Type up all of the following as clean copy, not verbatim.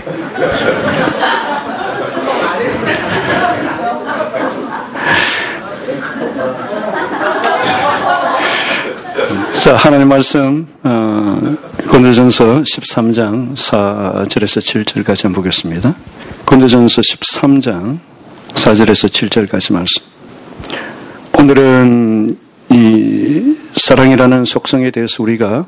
자, 하나님 말씀 고린도전서 13장 4절에서 7절까지 한번 보겠습니다. 고린도전서 13장 4절에서 7절까지 말씀. 오늘은 이 사랑이라는 속성에 대해서 우리가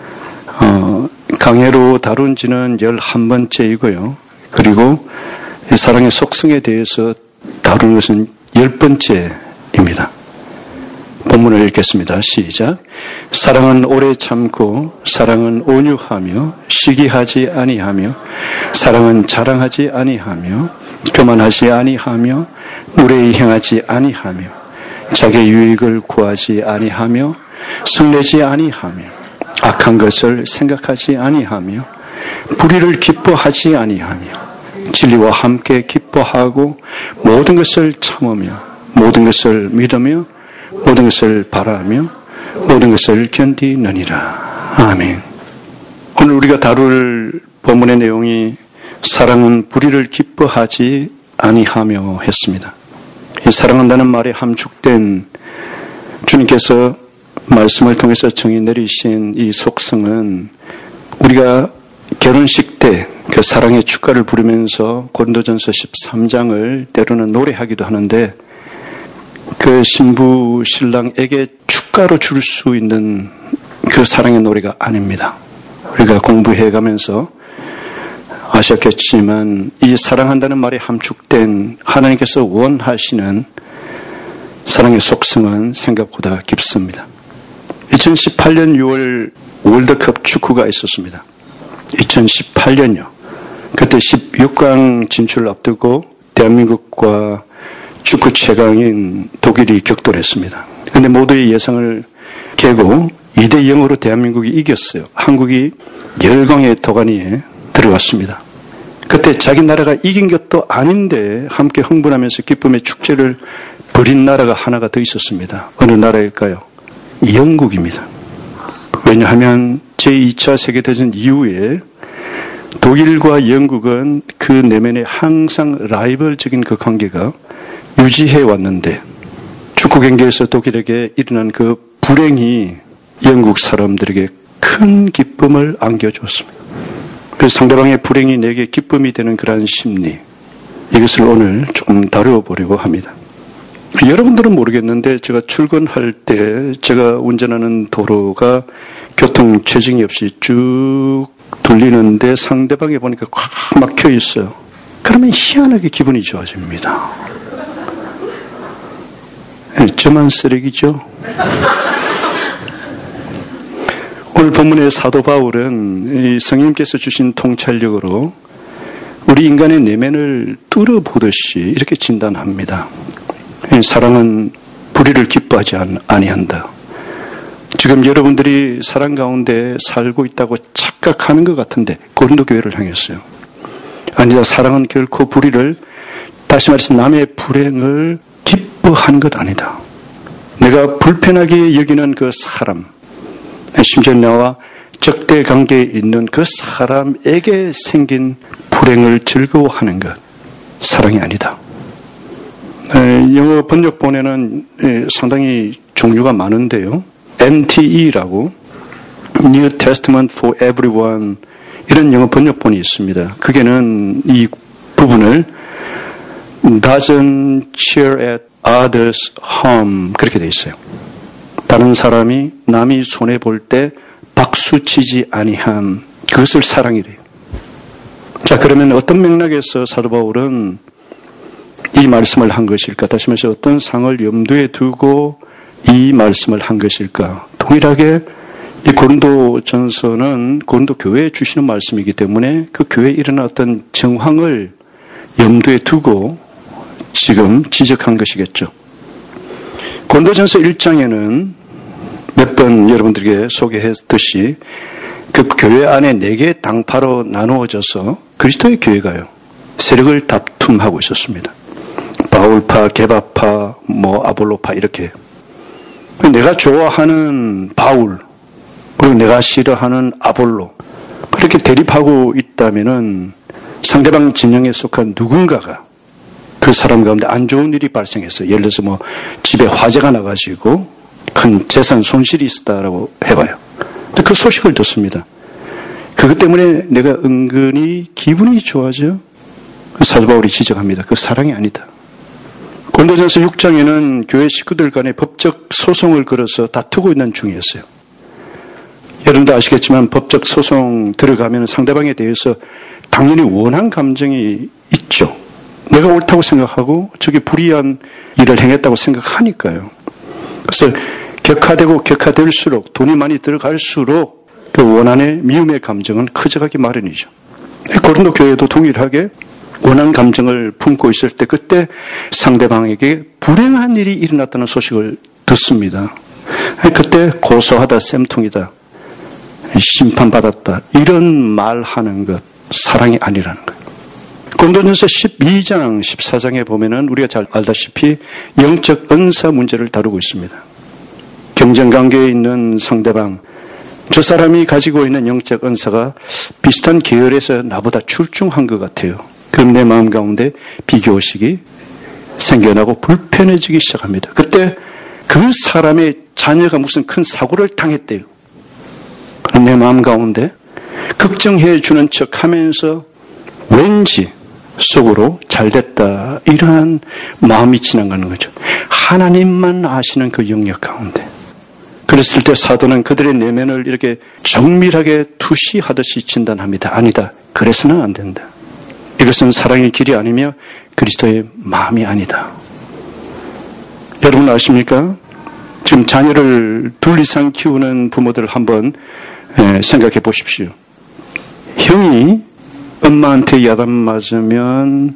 강해로 다룬 지는 11번째이고요. 그리고 이 사랑의 속성에 대해서 다루는 것은 10번째입니다. 본문을 읽겠습니다. 시작. 사랑은 오래 참고 사랑은 온유하며 시기하지 아니하며 사랑은 자랑하지 아니하며 교만하지 아니하며 무례히 행하지 아니하며 자기의 유익을 구하지 아니하며 성내지 아니하며 악한 것을 생각하지 아니하며 불의를 기뻐하지 아니하며 진리와 함께 기뻐하고 모든 것을 참으며 모든 것을 믿으며 모든 것을 바라며 모든 것을 견디느니라. 아멘. 오늘 우리가 다룰 본문의 내용이 사랑은 불의를 기뻐하지 아니하며 했습니다. 이 사랑한다는 말에 함축된 주님께서 말씀을 통해서 정의 내리신 이 속성은 우리가 결혼식 때 그 사랑의 축가를 부르면서 고린도전서 13장을 때로는 노래하기도 하는데 그 신부 신랑에게 축가로 줄 수 있는 그 사랑의 노래가 아닙니다. 우리가 공부해 가면서 아셨겠지만 이 사랑한다는 말에 함축된 하나님께서 원하시는 사랑의 속성은 생각보다 깊습니다. 2018년 6월 월드컵 축구가 있었습니다. 2018년요. 그때 16강 진출을 앞두고 대한민국과 축구 최강인 독일이 격돌했습니다. 그런데 모두의 예상을 깨고 2대0으로 대한민국이 이겼어요. 한국이 열강의 도가니에 들어갔습니다. 그때 자기 나라가 이긴 것도 아닌데 함께 흥분하면서 기쁨의 축제를 벌인 나라가 하나가 더 있었습니다. 어느 나라일까요? 영국입니다. 왜냐하면 제2차 세계대전 이후에 독일과 영국은 그 내면에 항상 라이벌적인 그 관계가 유지해 왔는데 축구 경기에서 독일에게 일어난 그 불행이 영국 사람들에게 큰 기쁨을 안겨주었습니다. 그래서 상대방의 불행이 내게 기쁨이 되는 그러한 심리, 이것을 오늘 조금 다뤄보려고 합니다. 여러분들은 모르겠는데 제가 출근할 때 제가 운전하는 도로가 교통 체증이 없이 쭉 돌리는데 상대방에 보니까 꽉 막혀 있어요. 그러면 희한하게 기분이 좋아집니다. 저만 쓰레기죠? 오늘 본문의 사도 바울은 이 성령께서 주신 통찰력으로 우리 인간의 내면을 뚫어보듯이 이렇게 진단합니다. 사랑은 불의를 기뻐하지 아니한다. 지금 여러분들이 사랑 가운데 살고 있다고 착각하는 것 같은데 고린도 교회를 향했어요. 아니다. 사랑은 결코 불의를, 다시 말해서 남의 불행을 기뻐하는 것 아니다. 내가 불편하게 여기는 그 사람, 심지어 나와 적대 관계에 있는 그 사람에게 생긴 불행을 즐거워하는 것, 사랑이 아니다. 영어 번역본에는 상당히 종류가 많은데요. NTE라고 New Testament for Everyone 이런 영어 번역본이 있습니다. 그게는 이 부분을 doesn't cheer at others' harm 그렇게 돼 있어요. 다른 사람이 남이 손해볼 때 박수치지 아니함, 그것을 사랑이래요. 자, 그러면 어떤 맥락에서 사도 바울은 이 말씀을 한 것일까? 다시 말해서 어떤 상을 염두에 두고 이 말씀을 한 것일까? 동일하게 이 고린도전서는 고린도 교회에 주시는 말씀이기 때문에 그 교회에 일어난 어떤 정황을 염두에 두고 지금 지적한 것이겠죠. 고린도전서 1장에는 몇 번 여러분들에게 소개했듯이 그 교회 안에 4개의 당파로 나누어져서 그리스도의 교회가요, 세력을 다툼하고 있었습니다. 바울파, 게바파, 아볼로파 이렇게. 내가 좋아하는 바울, 그리고 내가 싫어하는 아볼로, 그렇게 대립하고 있다면은 상대방 진영에 속한 누군가가 그 사람 가운데 안 좋은 일이 발생했어요. 예를 들어서 뭐 집에 화재가 나가지고 큰 재산 손실이 있었다라고 해봐요. 근데 그 소식을 듣습니다. 그것 때문에 내가 은근히 기분이 좋아져. 사도 바울이 지적합니다. 그 사랑이 아니다. 고린도전서 6장에는 교회 식구들 간에 법적 소송을 걸어서 다투고 있는 중이었어요. 여러분도 아시겠지만 법적 소송 들어가면 상대방에 대해서 당연히 원한 감정이 있죠. 내가 옳다고 생각하고 저게 불의한 일을 행했다고 생각하니까요. 그래서 격화되고 격화될수록 돈이 많이 들어갈수록 그 원한의 미움의 감정은 커져가기 마련이죠. 고린도 교회도 동일하게 원한 감정을 품고 있을 때 그때 상대방에게 불행한 일이 일어났다는 소식을 듣습니다. 그때 고소하다, 쌤통이다, 심판받았다 이런 말하는 것 사랑이 아니라는 거예요. 고린도전서 12장, 14장에 보면은 우리가 잘 알다시피 영적 은사 문제를 다루고 있습니다. 경쟁관계에 있는 상대방, 저 사람이 가지고 있는 영적 은사가 비슷한 계열에서 나보다 출중한 것 같아요. 그럼 내 마음 가운데 비교의식이 생겨나고 불편해지기 시작합니다. 그때 그 사람의 자녀가 무슨 큰 사고를 당했대요. 그럼 내 마음 가운데 걱정해 주는 척 하면서 왠지 속으로 잘됐다 이러한 마음이 지나가는 거죠. 하나님만 아시는 그 영역 가운데. 그랬을 때 사도는 그들의 내면을 이렇게 정밀하게 투시하듯이 진단합니다. 아니다. 그래서는 안 된다. 이것은 사랑의 길이 아니며 그리스도의 마음이 아니다. 여러분 아십니까? 지금 자녀를 둘 이상 키우는 부모들 한번 생각해 보십시오. 형이 엄마한테 야단 맞으면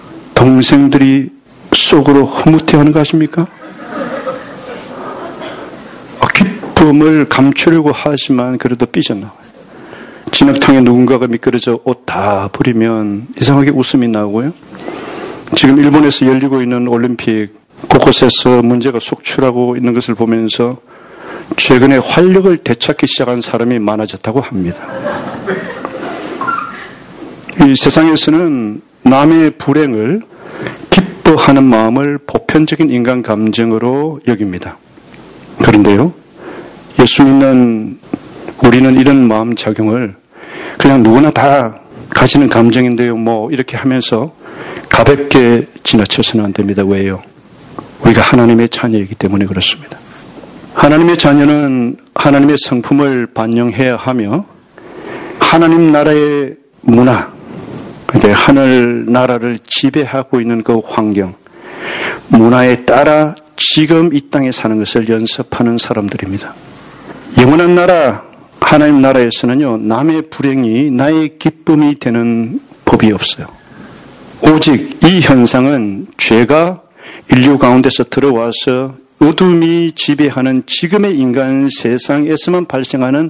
동생들이 속으로 흐뭇해하는 거 아십니까? 기쁨을 감추려고 하지만 그래도 삐져나와요. 진흙탕에 누군가가 미끄러져 옷 다 버리면 이상하게 웃음이 나오고요. 지금 일본에서 열리고 있는 올림픽 곳곳에서 문제가 속출하고 있는 것을 보면서 최근에 활력을 되찾기 시작한 사람이 많아졌다고 합니다. 이 세상에서는 남의 불행을 기뻐하는 마음을 보편적인 인간 감정으로 여깁니다. 그런데요, 예수 믿는 우리는 이런 마음 작용을 그냥 누구나 다 가지는 감정인데요, 뭐 이렇게 하면서 가볍게 지나쳐서는 안 됩니다. 왜요? 우리가 하나님의 자녀이기 때문에 그렇습니다. 하나님의 자녀는 하나님의 성품을 반영해야 하며 하나님 나라의 문화, 그러니까 하늘 나라를 지배하고 있는 그 환경, 문화에 따라 지금 이 땅에 사는 것을 연습하는 사람들입니다. 영원한 나라, 하나님 나라에서는요, 남의 불행이 나의 기쁨이 되는 법이 없어요. 오직 이 현상은 죄가 인류 가운데서 들어와서 어둠이 지배하는 지금의 인간 세상에서만 발생하는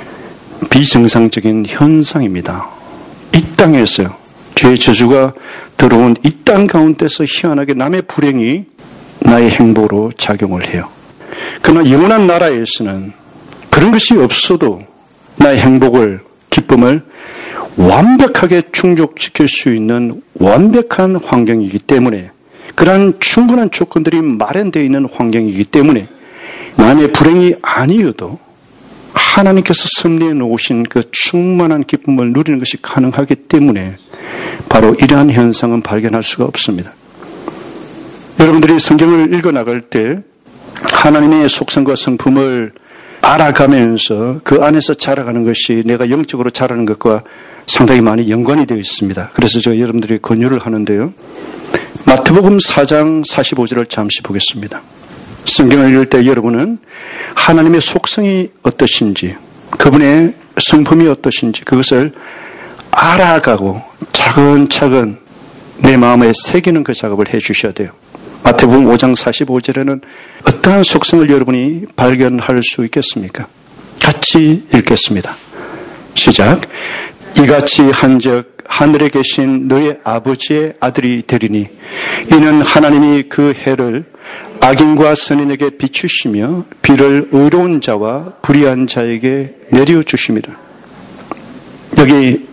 비정상적인 현상입니다. 이 땅에서요, 죄의 저주가 들어온 이 땅 가운데서 희한하게 남의 불행이 나의 행복으로 작용을 해요. 그러나 영원한 나라에서는 그런 것이 없어도 나의 행복을, 기쁨을 완벽하게 충족시킬 수 있는 완벽한 환경이기 때문에, 그러한 충분한 조건들이 마련되어 있는 환경이기 때문에 남의 불행이 아니어도 하나님께서 섭리해 놓으신 그 충만한 기쁨을 누리는 것이 가능하기 때문에 바로 이러한 현상은 발견할 수가 없습니다. 여러분들이 성경을 읽어나갈 때 하나님의 속성과 성품을 알아가면서 그 안에서 자라가는 것이 내가 영적으로 자라는 것과 상당히 많이 연관이 되어 있습니다. 그래서 제가 여러분들이 권유를 하는데요. 마태복음 4장 45절을 잠시 보겠습니다. 성경을 읽을 때 여러분은 하나님의 속성이 어떠신지, 그분의 성품이 어떠신지 그것을 알아가고 차근차근 내 마음에 새기는 그 작업을 해 주셔야 돼요. 마태복음 5장 45절에는 어떠한 속성을 여러분이 발견할 수 있겠습니까? 같이 읽겠습니다. 시작. 이같이 한즉 하늘에 계신 너의 아버지의 아들이 되리니 이는 하나님이 그 해를 악인과 선인에게 비추시며 비를 의로운 자와 불의한 자에게 내려주심이라. 여기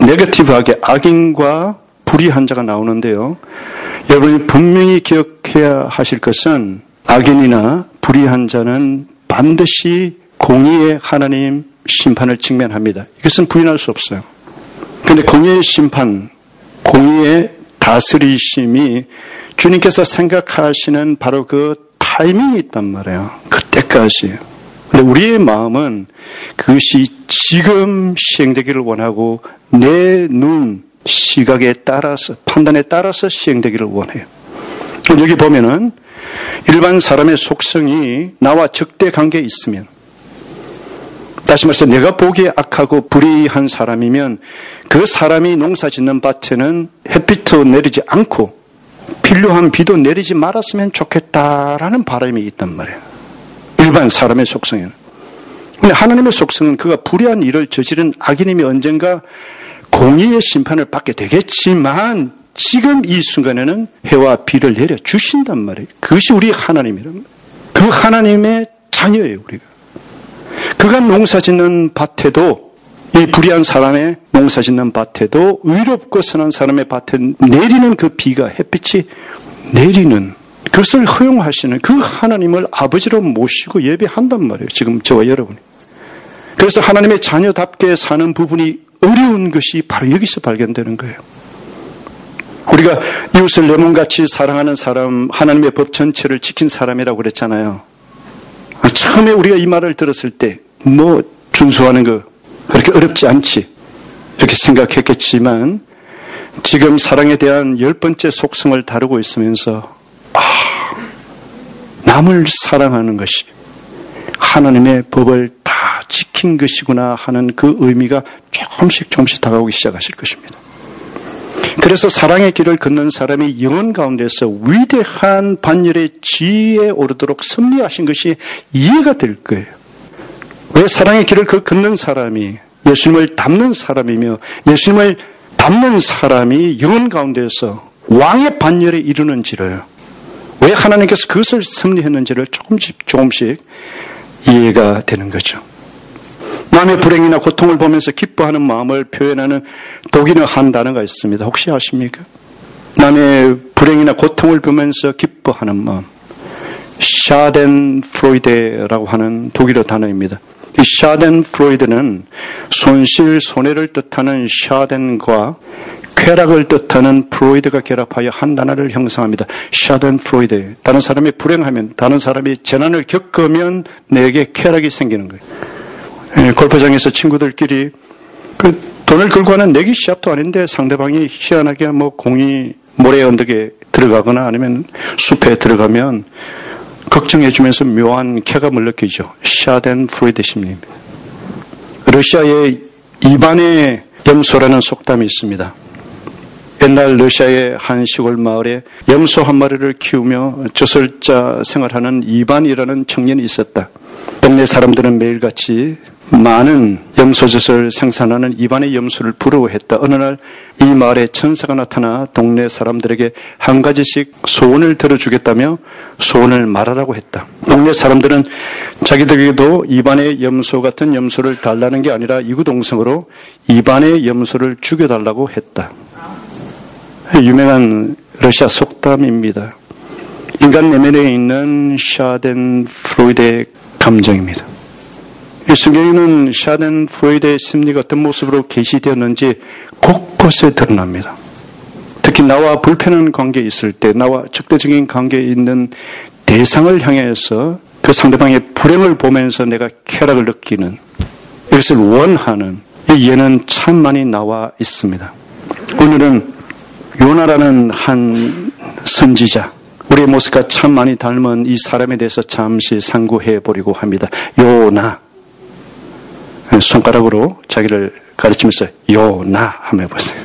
네거티브하게 악인과 불의한 자가 나오는데요. 여러분이 분명히 기억해야 하실 것은 악인이나 불의한 자는 반드시 공의의 하나님 심판을 직면합니다. 이것은 부인할 수 없어요. 그런데 공의의 심판, 공의의 다스리심이 주님께서 생각하시는 바로 그 타이밍이 있단 말이에요. 그때까지. 그런데 우리의 마음은 그것이 지금 시행되기를 원하고 내 눈, 시각에 따라서, 판단에 따라서 시행되기를 원해요. 여기 보면은 일반 사람의 속성이 나와 적대 관계에 있으면, 다시 말해서 내가 보기에 악하고 불의한 사람이면 그 사람이 농사 짓는 밭에는 햇빛도 내리지 않고 필요한 비도 내리지 말았으면 좋겠다라는 바람이 있단 말이에요. 일반 사람의 속성에는. 그런데 하나님의 속성은 그가 불의한 일을 저지른 악인임이 언젠가 공의의 심판을 받게 되겠지만 지금 이 순간에는 해와 비를 내려주신단 말이에요. 그것이 우리 하나님이란 말이에요. 그 하나님의 자녀예요, 우리가. 그가 농사짓는 밭에도, 이 불의한 사람의 농사짓는 밭에도 의롭고 선한 사람의 밭에 내리는 그 비가, 햇빛이 내리는, 그것을 허용하시는 그 하나님을 아버지로 모시고 예배한단 말이에요. 지금 저와 여러분이. 그래서 하나님의 자녀답게 사는 부분이 어려운 것이 바로 여기서 발견되는 거예요. 우리가 이웃을 내 몸같이 사랑하는 사람, 하나님의 법 전체를 지킨 사람이라고 그랬잖아요. 처음에 우리가 이 말을 들었을 때 준수하는 거 그렇게 어렵지 않지 이렇게 생각했겠지만 지금 사랑에 대한 10번째 속성을 다루고 있으면서 남을 사랑하는 것이 하나님의 법을 다 지킨 것이구나 하는 그 의미가 조금씩 다가오기 시작하실 것입니다. 그래서 사랑의 길을 걷는 사람이 영혼 가운데서 위대한 반열의 지혜에 오르도록 섭리하신 것이 이해가 될 거예요. 왜 사랑의 길을 걷는 사람이 예수님을 닮는 사람이며 예수님을 닮는 사람이 영혼 가운데서 왕의 반열에 이르는지를, 왜 하나님께서 그것을 섭리했는지를 조금씩 이해가 되는 거죠. 남의 불행이나 고통을 보면서 기뻐하는 마음을 표현하는 독일어 한 단어가 있습니다. 혹시 아십니까? 남의 불행이나 고통을 보면서 기뻐하는 마음. 샤덴프로이데라고 하는 독일어 단어입니다. 이 샤덴프로이데는 손실, 손해를 뜻하는 샤덴과 쾌락을 뜻하는 프로이드가 결합하여 한 단어를 형성합니다. 샤덴프로이데. 다른 사람이 불행하면, 다른 사람이 재난을 겪으면 내게 쾌락이 생기는 거예요. 골프장에서 친구들끼리 돈을 걸고 하는 내기 시합도 아닌데 상대방이 희한하게 공이 모래 언덕에 들어가거나 아니면 숲에 들어가면 걱정해주면서 묘한 쾌감을 느끼죠. 샤덴프로이데 심리입니다. 러시아의 이반의 염소라는 속담이 있습니다. 옛날 러시아의 한 시골 마을에 염소 한 마리를 키우며 저설자 생활하는 이반이라는 청년이 있었다. 동네 사람들은 매일같이 많은 염소젖을 생산하는 이반의 염소를 부러워했다. 어느 날 이 마을에 천사가 나타나 동네 사람들에게 한 가지씩 소원을 들어주겠다며 소원을 말하라고 했다. 동네 사람들은 자기들에게도 이반의 염소 같은 염소를 달라는 게 아니라 이구동성으로 이반의 염소를 죽여달라고 했다. 유명한 러시아 속담입니다. 인간 내면에 있는 샤덴프로이드의 감정입니다. 이 성경에는 샤덴프로이드의 심리가 어떤 모습으로 게시되었는지 곳곳에 드러납니다. 특히 나와 불편한 관계에 있을 때, 나와 적대적인 관계에 있는 대상을 향해서 그 상대방의 불행을 보면서 내가 쾌락을 느끼는, 이것을 원하는 이 예는 참 많이 나와 있습니다. 오늘은 요나라는 한 선지자, 우리의 모습과 참 많이 닮은 이 사람에 대해서 잠시 상고해 보려고 합니다. 요나. 손가락으로 자기를 가르치면서 요나 한번 해보세요.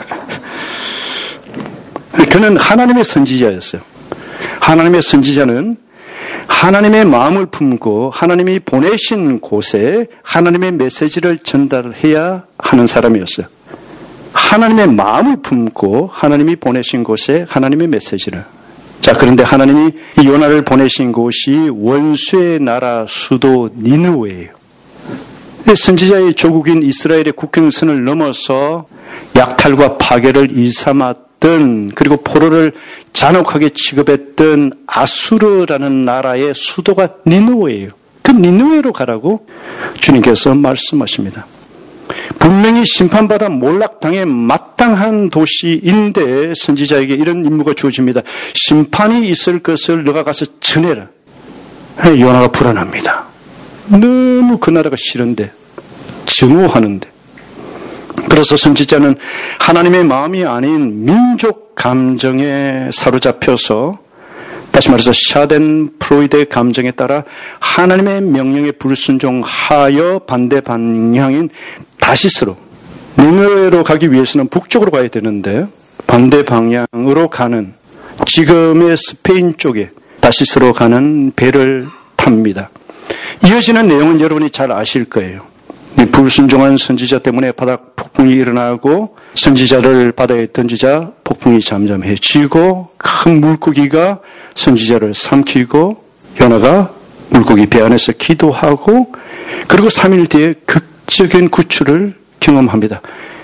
그는 하나님의 선지자였어요. 하나님의 선지자는 하나님의 마음을 품고 하나님이 보내신 곳에 하나님의 메시지를 전달해야 하는 사람이었어요. 하나님의 마음을 품고 하나님이 보내신 곳에 하나님의 메시지를. 자, 그런데 하나님이 이 요나를 보내신 곳이 원수의 나라 수도 니느웨예요. 선지자의 조국인 이스라엘의 국경선을 넘어서 약탈과 파괴를 일삼았던, 그리고 포로를 잔혹하게 취급했던 아수르라는 나라의 수도가 니느웨예요. 그 니느웨로 가라고 주님께서 말씀하십니다. 분명히 심판받아 몰락당해 마땅한 도시인데 선지자에게 이런 임무가 주어집니다. 심판이 있을 것을 너가 가서 전해라. 요나가 불안합니다. 너무 그 나라가 싫은데, 증오하는데. 그래서 선지자는 하나님의 마음이 아닌 민족 감정에 사로잡혀서, 다시 말해서 샤덴프로이드의 감정에 따라 하나님의 명령에 불순종하여 반대 방향인 다시스로, 니느웨로 가기 위해서는 북쪽으로 가야 되는데 반대 방향으로 가는 지금의 스페인 쪽에 다시스로 가는 배를 탑니다. 이어지는 내용은 여러분이 잘 아실 거예요. 불순종한 선지자 때문에 바닥 폭풍이 일어나고 선지자를 바다에 던지자 폭풍이 잠잠해지고 큰 물고기가 선지자를 삼키고 요나가 물고기 배 안에서 기도하고 그리고 3일 뒤에 극적인 구출을 경험합니다.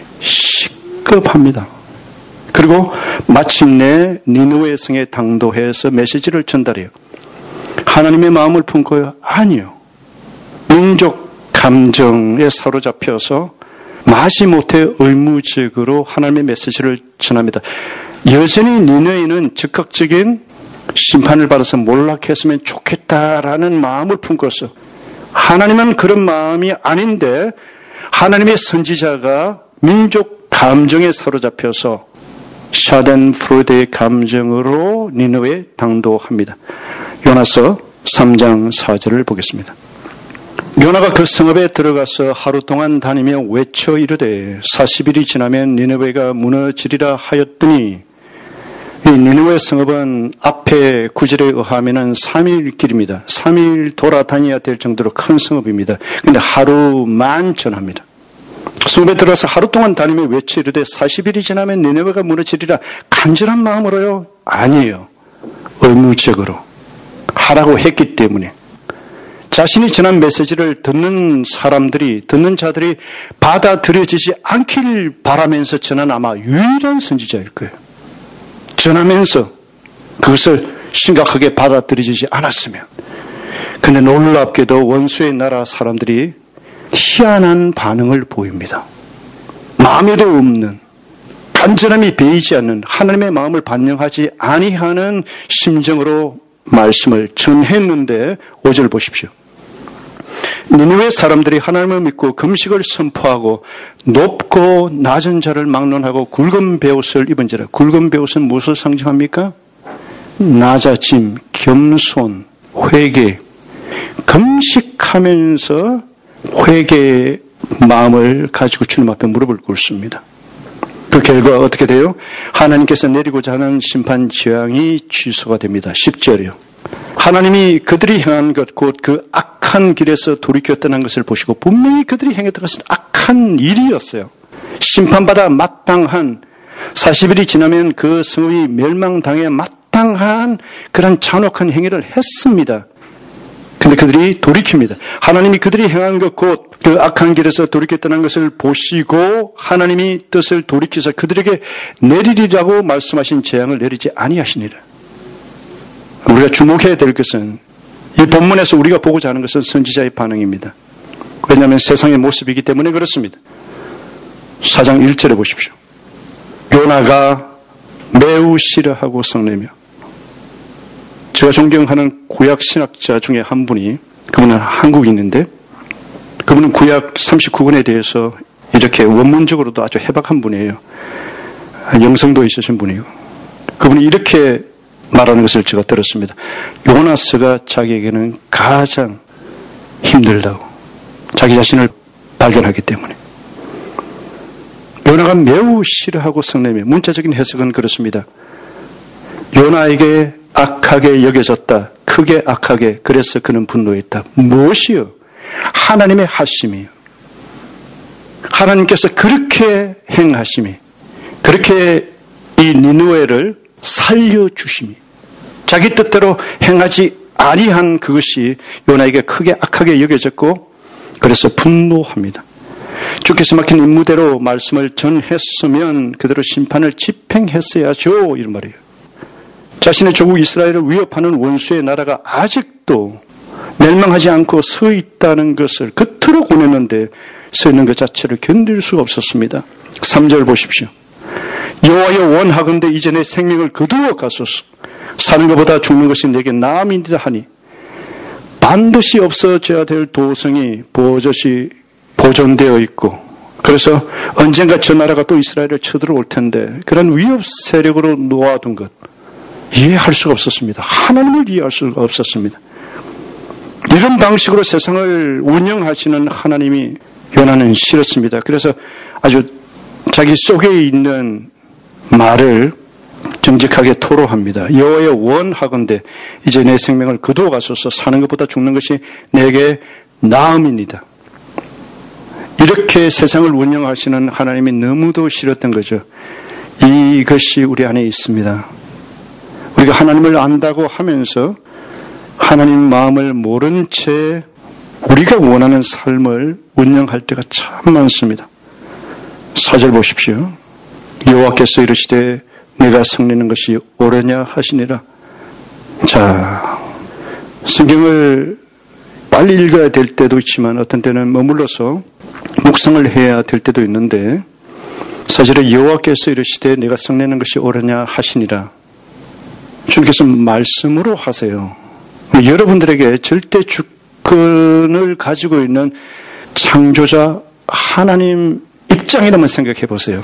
시급합니다. 그리고 마침내 니느웨 성에 당도해서 메시지를 전달해요. 하나님의 마음을 품고요? 아니요. 민족 감정에 사로잡혀서 마지못해 의무적으로 하나님의 메시지를 전합니다. 여전히 니느웨는 즉각적인 심판을 받아서 몰락했으면 좋겠다라는 마음을 품고서 하나님은 그런 마음이 아닌데 하나님의 선지자가 민족 감정에 사로잡혀서 샤덴프로이드의 감정으로 니느웨에 당도합니다. 요나서 3장 4절을 보겠습니다. 요나가 그 성읍에 들어가서 하루 동안 다니며 외쳐 이르되 40일이 지나면 니느웨가 무너지리라 하였더니, 이 니느웨 성읍은 앞에 구절에 의하면 3일 길입니다. 3일 돌아다녀야 될 정도로 큰 성읍입니다. 그런데 하루만 전합니다. 성읍에 들어가서 하루 동안 다니며 외쳐 이르되 40일이 지나면 니느웨가 무너지리라. 간절한 마음으로요? 아니에요. 의무적으로 하라고 했기 때문에. 자신이 전한 메시지를 듣는 자들이 받아들여지지 않길 바라면서 전한 아마 유일한 선지자일 거예요. 전하면서 그것을 심각하게 받아들여지지 않았으면. 근데 놀랍게도 원수의 나라 사람들이 희한한 반응을 보입니다. 마음에도 없는, 간절함이 배이지 않는, 하나님의 마음을 반영하지 아니하는 심정으로 말씀을 전했는데 5절 보십시오. 니느웨 사람들이 하나님을 믿고 금식을 선포하고 높고 낮은 자를 막론하고 굵은 베옷을 입은지라. 굵은 베옷은 무엇을 상징합니까? 낮아짐, 겸손, 회개. 금식하면서 회개의 마음을 가지고 주님 앞에 무릎을 꿇습니다. 그 결과 어떻게 돼요? 하나님께서 내리고자 하는 심판 재앙이 취소가 됩니다. 10절이요. 하나님이 그들이 행한 것, 곧 그 악한 길에서 돌이켜 떠난 것을 보시고 분명히 그들이 행했던 것은 악한 일이었어요. 심판받아 마땅한, 40일이 지나면 그 성읍이 멸망당해 마땅한 그런 잔혹한 행위를 했습니다. 근데 그들이 돌이킵니다. 하나님이 그들이 행한 것, 곧 그 악한 길에서 돌이켜 떠난 것을 보시고 하나님이 뜻을 돌이켜서 그들에게 내리리라고 말씀하신 재앙을 내리지 아니하시니라. 우리가 주목해야 될 것은, 이 본문에서 우리가 보고자 하는 것은 선지자의 반응입니다. 왜냐하면 세상의 모습이기 때문에 그렇습니다. 4장 1절에 보십시오. 요나가 매우 싫어하고 성내며. 제가 존경하는 구약 신학자 중에 한 분이, 그분은 한국인인데 그분은 구약 39권에 대해서 이렇게 원문적으로도 아주 해박한 분이에요. 영성도 있으신 분이고, 그분이 이렇게 말하는 것을 제가 들었습니다. 요나스가 자기에게는 가장 힘들다고, 자기 자신을 발견하기 때문에. 요나가 매우 싫어하고 성내며, 문자적인 해석은 그렇습니다. 요나에게 악하게 여겨졌다. 크게 악하게. 그래서 그는 분노했다. 무엇이요? 하나님의 하심이요. 하나님께서 그렇게 행하심이, 그렇게 이 니느웨를 살려주심이, 자기 뜻대로 행하지 아니한 그것이 요나에게 크게 악하게 여겨졌고, 그래서 분노합니다. 주께서 막힌 임무대로 말씀을 전했으면 그대로 심판을 집행했어야죠. 이런 말이에요. 자신의 조국 이스라엘을 위협하는 원수의 나라가 아직도 멸망하지 않고 서 있다는 것을 그토록 원했는데 서 있는 것 자체를 견딜 수가 없었습니다. 3절 보십시오. 여호와여 원하건대 이제 내 생명을 거두어 가소서. 사는 것보다 죽는 것이 내게 나음이니라 하니 반드시 없어져야 될 도성이 버젓이 보존되어 있고 그래서 언젠가 저 나라가 또 이스라엘을 쳐들어올 텐데 그런 위협 세력으로 놓아둔 것 이해할 수가 없었습니다. 하나님을 이해할 수가 없었습니다. 이런 방식으로 세상을 운영하시는 하나님이 요나는 싫었습니다. 그래서 아주 자기 속에 있는 말을 정직하게 토로합니다. 여호와여 원하건대 이제 내 생명을 거두어 가소서. 사는 것보다 죽는 것이 내게 나음입니다. 이렇게 세상을 운영하시는 하나님이 너무도 싫었던 거죠. 이것이 우리 안에 있습니다. 우리가 하나님을 안다고 하면서 하나님 마음을 모른 채 우리가 원하는 삶을 운영할 때가 참 많습니다. 4절 보십시오. 여호와께서 이르시되 내가 성내는 것이 옳으냐 하시니라. 자, 성경을 빨리 읽어야 될 때도 있지만 어떤 때는 머물러서 묵상을 해야 될 때도 있는데 4절에 여호와께서 이르시되 내가 성내는 것이 옳으냐 하시니라. 주님께서 말씀으로 하세요. 여러분들에게 절대 주권을 가지고 있는 창조자 하나님 입장이라면 생각해 보세요.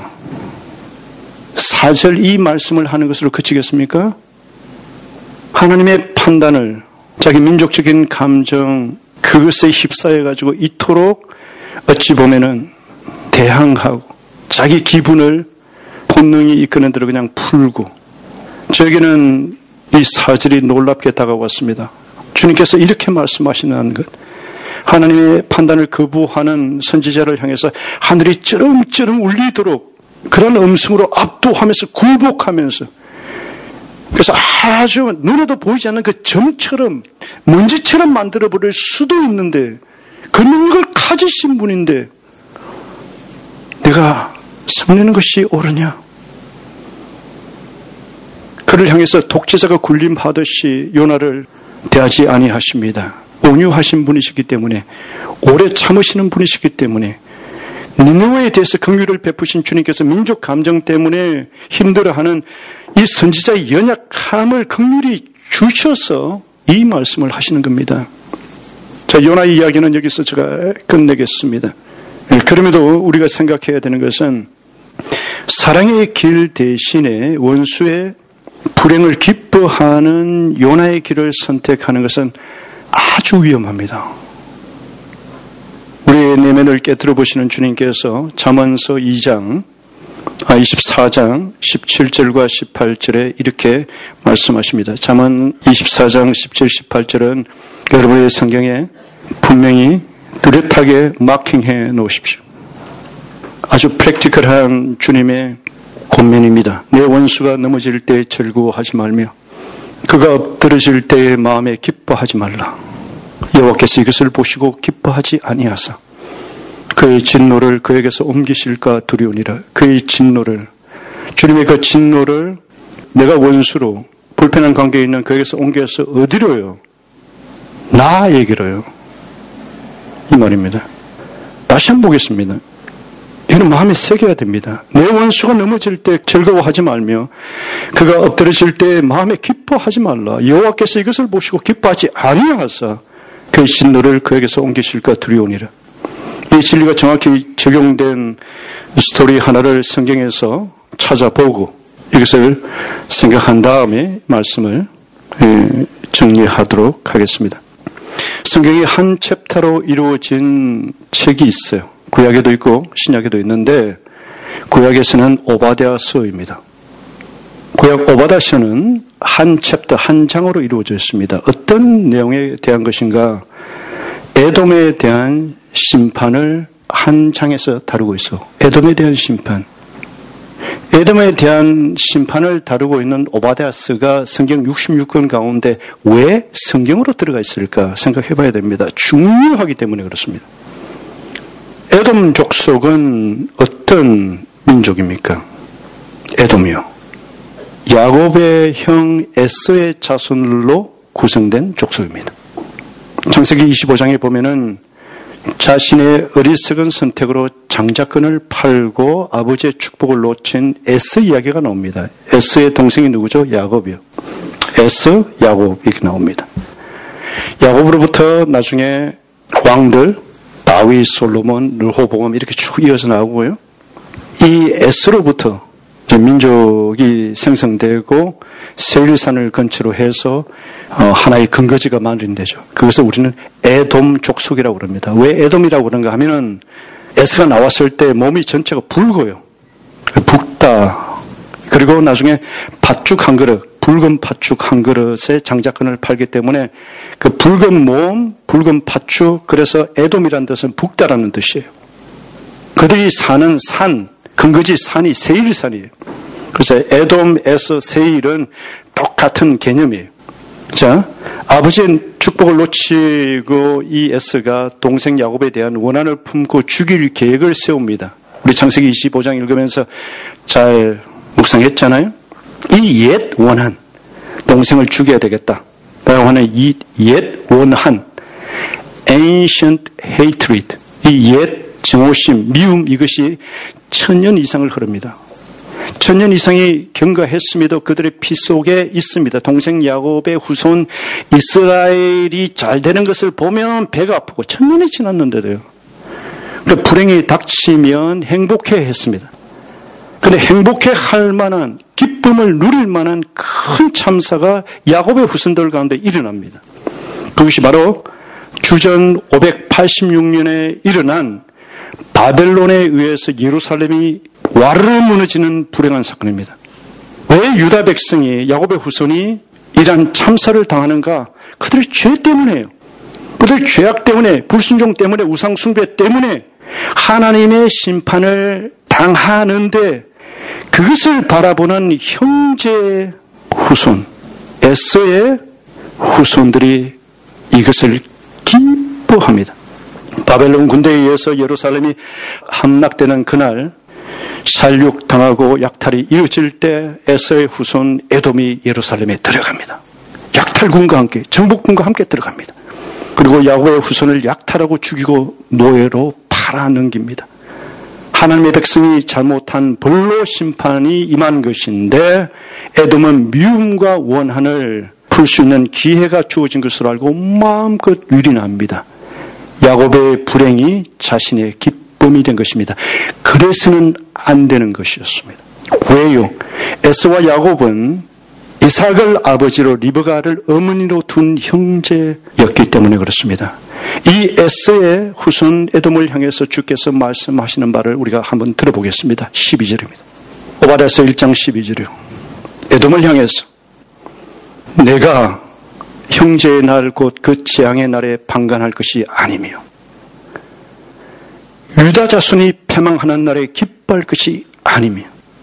4절 이 말씀을 하는 것으로 그치겠습니까? 하나님의 판단을 자기 민족적인 감정 그것에 휩싸여 가지고 이토록 어찌 보면은 대항하고 자기 기분을 본능이 이끄는 대로 그냥 풀고 저에게는 이 4절이 놀랍게 다가왔습니다. 주님께서 이렇게 말씀하시는 것. 하나님의 판단을 거부하는 선지자를 향해서 하늘이 쩌렁쩌렁 울리도록 그런 음성으로 압도하면서 굴복하면서 그래서 아주 눈에도 보이지 않는 그 점처럼 먼지처럼 만들어버릴 수도 있는데 그 능력을 가지신 분인데 내가 성내는 것이 옳으냐? 그를 향해서 독재자가 군림하듯이 요나를 대하지 아니하십니다. 온유하신 분이시기 때문에 오래 참으시는 분이시기 때문에 니느웨에 대해서 긍휼을 베푸신 주님께서 민족 감정 때문에 힘들어하는 이 선지자의 연약함을 긍휼히 주셔서 이 말씀을 하시는 겁니다. 자, 요나의 이야기는 여기서 제가 끝내겠습니다. 그럼에도 우리가 생각해야 되는 것은 사랑의 길 대신에 원수의 불행을 기뻐하는 요나의 길을 선택하는 것은 아주 위험합니다. 우리의 내면을 깨뜨려 보시는 주님께서 잠언서 24장 17절과 18절에 이렇게 말씀하십니다. 잠언 24장 17, 18절은 여러분의 성경에 분명히 뚜렷하게 마킹해 놓으십시오. 아주 프랙티컬한 주님의 권면입니다. 내 원수가 넘어질 때 즐거워하지 말며 그가 엎드러질 때의 마음에 기뻐하지 말라. 여호와께서 이것을 보시고 기뻐하지 아니하사 그의 진노를 그에게서 옮기실까 두려우니라. 그의 진노를 주님의 그 진노를 내가 원수로 불편한 관계에 있는 그에게서 옮겨서 어디로요? 나에게로요. 이 말입니다. 다시 한번 보겠습니다. 이거는 마음에 새겨야 됩니다. 내 원수가 넘어질 때 즐거워하지 말며 그가 엎드러질 때 마음에 기뻐하지 말라. 여호와께서 이것을 보시고 기뻐하지 아니하사 그의 진노를 그에게서 옮기실까 두려우니라. 이 진리가 정확히 적용된 스토리 하나를 성경에서 찾아보고 이것을 생각한 다음에 말씀을 정리하도록 하겠습니다. 성경이 한 챕터로 이루어진 책이 있어요. 구약에도 있고 신약에도 있는데 구약에서는 오바댜서입니다. 구약 오바댜서는 한 챕터 한 장으로 이루어져 있습니다. 어떤 내용에 대한 것인가? 에돔에 대한 심판을 한 장에서 다루고 있어. 에돔에 대한 심판. 에돔에 대한 심판을 다루고 있는 오바댜서가 성경 66권 가운데 왜 성경으로 들어가 있을까 생각해 봐야 됩니다. 중요하기 때문에 그렇습니다. 에돔 족속은 어떤 민족입니까? 에돔이요. 야곱의 형 에서의 자손으로 구성된 족속입니다. 창세기 25장에 보면은 자신의 어리석은 선택으로 장자권을 팔고 아버지의 축복을 놓친 에서 이야기가 나옵니다. 에서의 동생이 누구죠? 야곱이요. 에서, 야곱 이렇게 나옵니다. 야곱으로부터 나중에 왕들 다윗, 솔로몬, 르호보암 이렇게 쭉 이어서 나오고요. 이 에서로부터 민족이 생성되고 세일산을 근처로 해서 하나의 근거지가 마련되죠. 그것을 우리는 에돔 족속이라고 그럽니다. 왜 에돔이라고 그런가 하면은 에서가 나왔을 때 몸이 전체가 붉어요. 붉다. 그리고 나중에 팥죽 한 그릇, 붉은 팥죽 한 그릇에 장자권을 팔기 때문에 그 붉은 몸, 붉은 팥죽, 그래서 에돔이라는 뜻은 붉다라는 뜻이에요. 그들이 사는 산, 근거지 산이 세일산이에요. 그래서 에돔, 에서, 세일은 똑같은 개념이에요. 자, 아버지의 축복을 놓치고 이 에서가 동생 야곱에 대한 원한을 품고 죽일 계획을 세웁니다. 우리 창세기 25장 읽으면서 잘 묵상했잖아요. 이 옛 원한, 동생을 죽여야 되겠다 라고 하는 이 옛 원한, ancient hatred, 이 옛 증오심, 미움, 이것이 1000년 이상을 흐릅니다. 1000년 이상이 경과했음에도 그들의 피 속에 있습니다. 동생 야곱의 후손 이스라엘이 잘 되는 것을 보면 배가 아프고 1000년이 지났는데도요. 그러니까 불행이 닥치면 행복해 했습니다. 그런데 행복해 할 만한, 기쁨을 누릴 만한 큰 참사가 야곱의 후손들 가운데 일어납니다. 그것이 바로 주전 586년에 일어난 바벨론에 의해서 예루살렘이 와르르 무너지는 불행한 사건입니다. 왜 유다 백성이, 야곱의 후손이 이러한 참사를 당하는가? 그들의 죄 때문에요. 그들의 죄악 때문에, 불순종 때문에, 우상숭배 때문에 하나님의 심판을 당하는데 그것을 바라보는 형제 후손, 에서의 후손들이 이것을 기뻐합니다. 바벨론 군대에 의해서 예루살렘이 함락되는 그날 살육당하고 약탈이 이어질 때 에서의 후손 에돔이 예루살렘에 들어갑니다. 약탈군과 함께, 정복군과 함께 들어갑니다. 그리고 야곱의 후손을 약탈하고 죽이고 노예로 팔아넘깁니다. 하나님의 백성이 잘못한 벌로 심판이 임한 것인데 에돔은 미움과 원한을 풀 수 있는 기회가 주어진 것으로 알고 마음껏 유린합니다. 야곱의 불행이 자신의 기쁨이 된 것입니다. 그래서는 안 되는 것이었습니다. 왜요? 에서와 야곱은 이삭을 아버지로 리브가를 어머니로 둔 형제였기 때문에 그렇습니다. 이 에서의 후손 에돔을 향해서 주께서 말씀하시는 바를 우리가 한번 들어보겠습니다. 12절입니다. 오바댜서 1장 12절이요. 에돔을 향해서 내가 형제의 날 곧 그 재앙의 날에 방관할 것이 아니며 유다 자손이 패망하는 날에 기뻐할 것이 아니며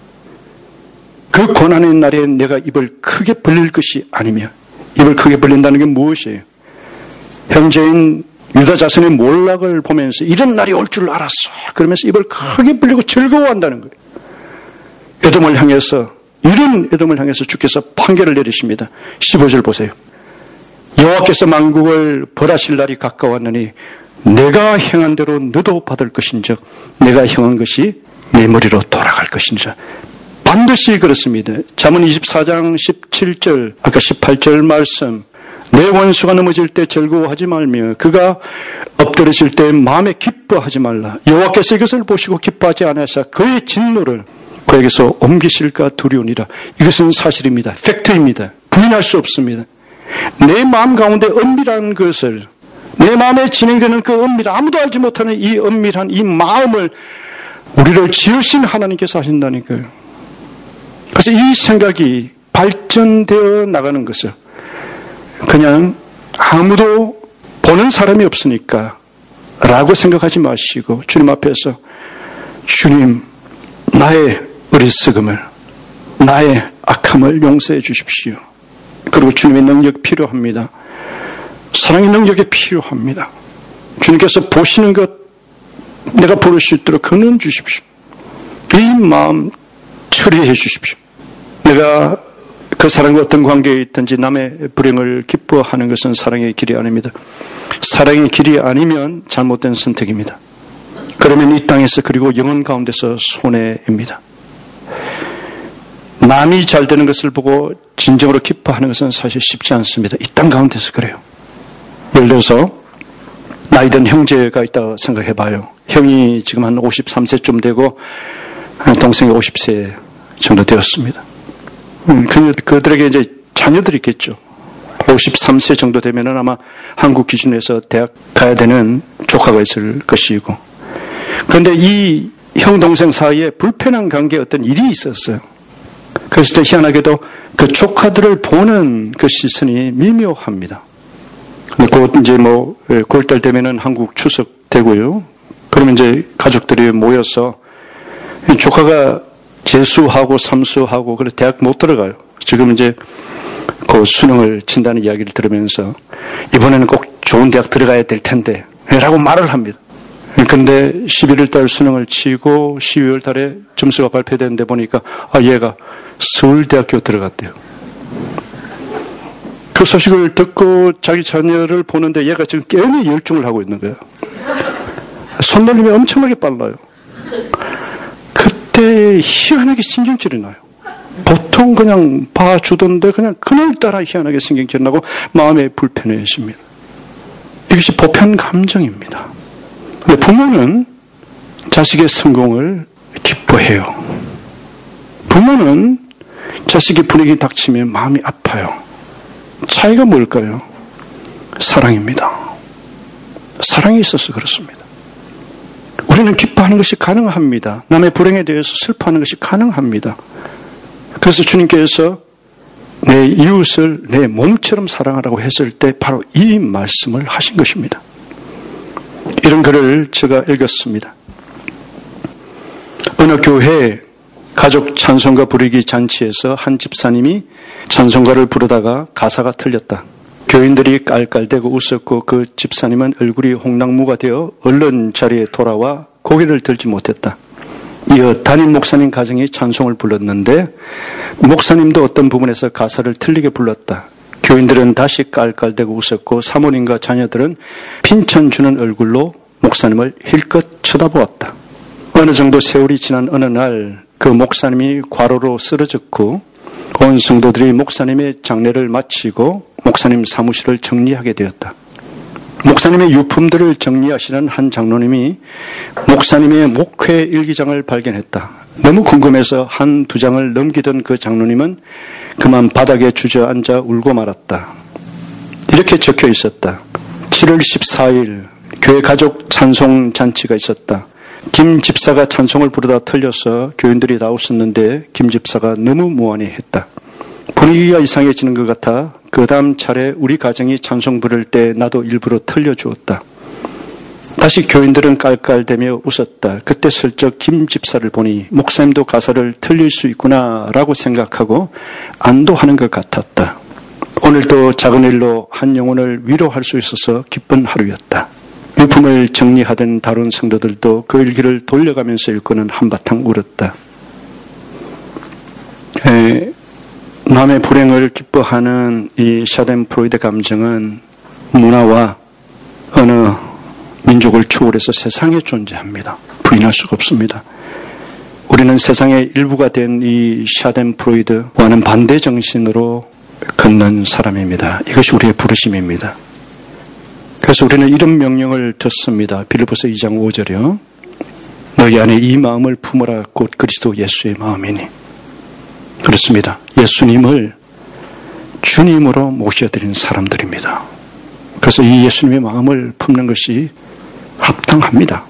그 고난의 날에 내가 입을 크게 벌릴 것이 아니며. 입을 크게 벌린다는 게 무엇이에요? 형제인 유다 자손의 몰락을 보면서 이런 날이 올 줄 알았어 그러면서 입을 크게 벌리고 즐거워한다는 거예요. 에돔을 향해서, 이런 에돔을 향해서 주께서 판결을 내리십니다. 15절 보세요. 여호와께서 만국을 벌하실 날이 가까웠느니 내가 행한 대로 너도 받을 것인즉 내가 행한 것이 내 머리로 돌아갈 것이니라. 반드시 그렇습니다. 잠언 24장 17절, 아까 18절 말씀. 내 원수가 넘어질 때 즐거워하지 말며 그가 엎드러질 때 마음에 기뻐하지 말라. 여호와께서 이것을 보시고 기뻐하지 않으사 그의 진노를 그에게서 옮기실까 두려우니라. 이것은 사실입니다. 팩트입니다. 부인할 수 없습니다. 내 마음 가운데 은밀한 것을, 내 마음에 진행되는 그 은밀한, 아무도 알지 못하는 이 은밀한 이 마음을 우리를 지으신 하나님께서 하신다니까요. 그래서 이 생각이 발전되어 나가는 것을 그냥 아무도 보는 사람이 없으니까 라고 생각하지 마시고 주님 앞에서 주님, 나의 어리석음을, 나의 악함을 용서해 주십시오. 그리고 주님의 능력이 필요합니다. 사랑의 능력이 필요합니다. 주님께서 보시는 것 내가 부를 수 있도록 권한 주십시오. 이 마음 처리해 주십시오. 내가 그 사람과 어떤 관계에 있든지 남의 불행을 기뻐하는 것은 사랑의 길이 아닙니다. 사랑의 길이 아니면 잘못된 선택입니다. 그러면 이 땅에서 그리고 영혼 가운데서 손해입니다. 남이 잘 되는 것을 보고 진정으로 기뻐하는 것은 사실 쉽지 않습니다. 이 땅 가운데서 그래요. 예를 들어서 나이 든 형제가 있다고 생각해 봐요. 형이 지금 한 53세쯤 되고 동생이 50세 정도 되었습니다. 그들에게 이제 자녀들이 있겠죠. 53세 정도 되면은 아마 한국 기준에서 대학 가야 되는 조카가 있을 것이고. 그런데 이 형 동생 사이에 불편한 관계에 어떤 일이 있었어요. 그랬을 때 희한하게도 그 조카들을 보는 그 시선이 미묘합니다. 곧 이제 9월달 되면은 한국 추석 되고요. 그러면 이제 가족들이 모여서 조카가 재수하고 삼수하고 그래서 대학 못 들어가요. 지금 이제 그 수능을 친다는 이야기를 들으면서 이번에는 꼭 좋은 대학 들어가야 될 텐데 라고 말을 합니다. 그런데 11월 달 수능을 치고 12월 달에 점수가 발표되는데 보니까 얘가 서울대학교 들어갔대요. 그 소식을 듣고 자기 자녀를 보는데 얘가 지금 게임에 열중을 하고 있는 거예요. 손놀림이 엄청나게 빨라요. 그때 희한하게 신경질이 나요. 보통 그냥 봐주던데 그냥 그날따라 희한하게 신경질이 나고 마음에 불편해집니다. 이것이 보편 감정입니다. 근데 부모는 자식의 성공을 기뻐해요. 부모는 자식의 분위기 닥치면 마음이 아파요. 차이가 뭘까요? 사랑입니다. 사랑이 있어서 그렇습니다. 우리는 기뻐하는 것이 가능합니다. 남의 불행에 대해서 슬퍼하는 것이 가능합니다. 그래서 주님께서 내 이웃을 내 몸처럼 사랑하라고 했을 때 바로 이 말씀을 하신 것입니다. 이런 글을 제가 읽었습니다. 어느 교회 가족 찬송가 부르기 잔치에서 한 집사님이 찬송가를 부르다가 가사가 틀렸다. 교인들이 깔깔대고 웃었고 그 집사님은 얼굴이 홍당무가 되어 얼른 자리에 돌아와 고개를 들지 못했다. 이어 담임 목사님 가정이 찬송을 불렀는데 목사님도 어떤 부분에서 가사를 틀리게 불렀다. 교인들은 다시 깔깔대고 웃었고 사모님과 자녀들은 핀천 주는 얼굴로 목사님을 힐끗 쳐다보았다. 어느 정도 세월이 지난 어느 날 그 목사님이 과로로 쓰러졌고 온 성도들이 목사님의 장례를 마치고 목사님 사무실을 정리하게 되었다. 목사님의 유품들을 정리하시는 한 장로님이 목사님의 목회 일기장을 발견했다. 너무 궁금해서 한두 장을 넘기던 그 장로님은 그만 바닥에 주저앉아 울고 말았다. 이렇게 적혀 있었다. 7월 14일 교회 가족 찬송 잔치가 있었다. 김 집사가 찬송을 부르다 틀려서 교인들이 다 웃었는데 김 집사가 너무 무안해했다. 분위기가 이상해지는 것 같아 그 다음 차례 우리 가정이 찬송 부를 때 나도 일부러 틀려주었다. 다시 교인들은 깔깔대며 웃었다. 그때 슬쩍 김 집사를 보니 목사님도 가사를 틀릴 수 있구나 라고 생각하고 안도하는 것 같았다. 오늘도 작은 일로 한 영혼을 위로할 수 있어서 기쁜 하루였다. 유품을 정리하던 다른 성도들도 그 일기를 돌려가면서 읽고는 한바탕 울었다. 남의 불행을 기뻐하는 이 샤덴프로이드 감정은 문화와 어느 민족을 초월해서 세상에 존재합니다. 부인할 수가 없습니다. 우리는 세상의 일부가 된 이 샤덴프로이드와는 반대 정신으로 걷는 사람입니다. 이것이 우리의 부르심입니다. 그래서 우리는 이런 명령을 듣습니다. 빌립보서 2장 5절이요. 너희 안에 이 마음을 품으라 곧 그리스도 예수의 마음이니. 그렇습니다. 예수님을 주님으로 모셔드린 사람들입니다. 그래서 이 예수님의 마음을 품는 것이 합당합니다.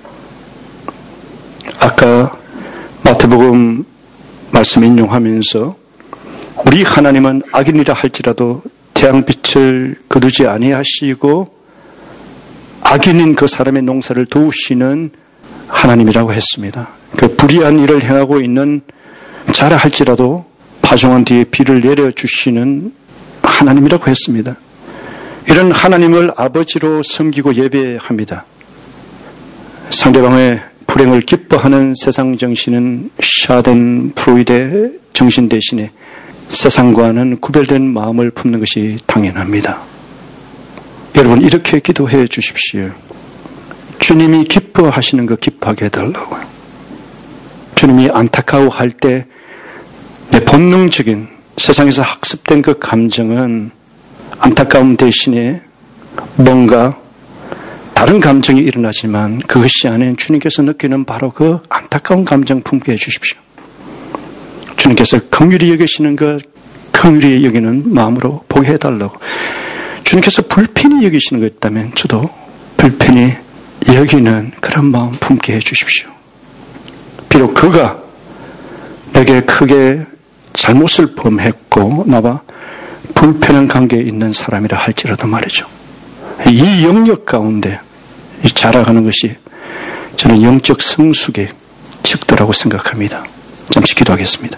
아까 마태복음 말씀 인용하면서 우리 하나님은 악인이라 할지라도 태양빛을 거두지 아니하시고 악인인 그 사람의 농사를 도우시는 하나님이라고 했습니다. 그 불의한 일을 행하고 있는 자라 할지라도 파종한 뒤에 비를 내려주시는 하나님이라고 했습니다. 이런 하나님을 아버지로 섬기고 예배합니다. 상대방의 불행을 기뻐하는 세상 정신은 샤덴프로이드의 정신 대신에 세상과는 구별된 마음을 품는 것이 당연합니다. 여러분, 이렇게 기도해 주십시오. 주님이 기뻐하시는 거 기뻐하게 해달라고요. 주님이 안타까워할 때 내 본능적인 세상에서 학습된 그 감정은 안타까움 대신에 뭔가 다른 감정이 일어나지만 그것이 아닌 주님께서 느끼는 바로 그 안타까운 감정 품게 해주십시오. 주님께서 긍휼히 여기시는 것, 긍휼히 여기는 마음으로 보게 해달라고. 주님께서 불편히 여기시는 것 있다면 저도 불편히 여기는 그런 마음 품게 해주십시오. 비록 그가 내게 크게 잘못을 범했고 나와 불편한 관계에 있는 사람이라 할지라도 말이죠. 이 영역 가운데 자라가는 것이 저는 영적 성숙의 척도라고 생각합니다. 잠시 기도하겠습니다.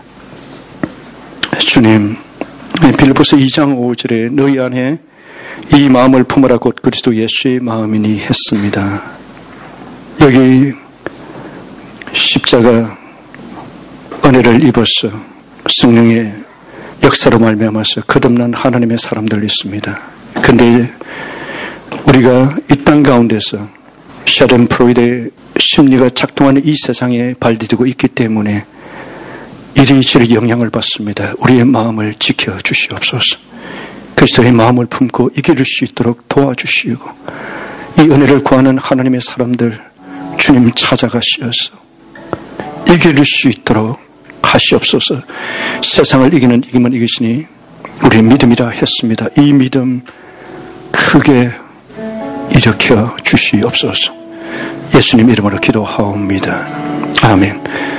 주님, 빌립보서 2장 5절에 너희 안에 이 마음을 품으라 곧 그리스도 예수의 마음이니 했습니다. 여기 십자가 은혜를 입어서 성령의 역사로 말미암아서 거듭난 하나님의 사람들 있습니다. 그런데 우리가 이 땅 가운데서 샤덴프로이드의 심리가 작동하는 이 세상에 발디디고 있기 때문에 이리저리 영향을 받습니다. 우리의 마음을 지켜 주시옵소서. 그리스도의 마음을 품고 이길 수 있도록 도와주시고 이 은혜를 구하는 하나님의 사람들 주님 찾아가시어서 이길 수 있도록 하시옵소서. 세상을 이기는 이김은 이기시니 우리 믿음이라 했습니다. 이 믿음 크게 일으켜 주시옵소서. 예수님 이름으로 기도하옵니다. 아멘.